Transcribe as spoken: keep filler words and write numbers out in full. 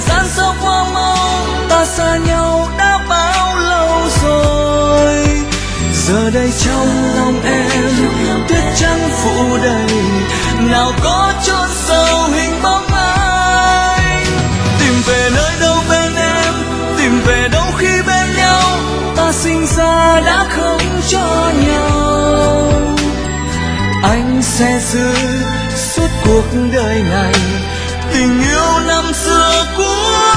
gian sao qua mau, ta xa nhau đã bao lâu rồi. Giờ đây trong lòng em tuyết trắng phủ đầy, nào có chốn sâu hình bóng ai. Tìm về nơi đâu bên em, tìm về đâu khi bên nhau, ta sinh ra đã không cho nhau. Anh sẽ giữ suốt cuộc đời này tình yêu năm xưa của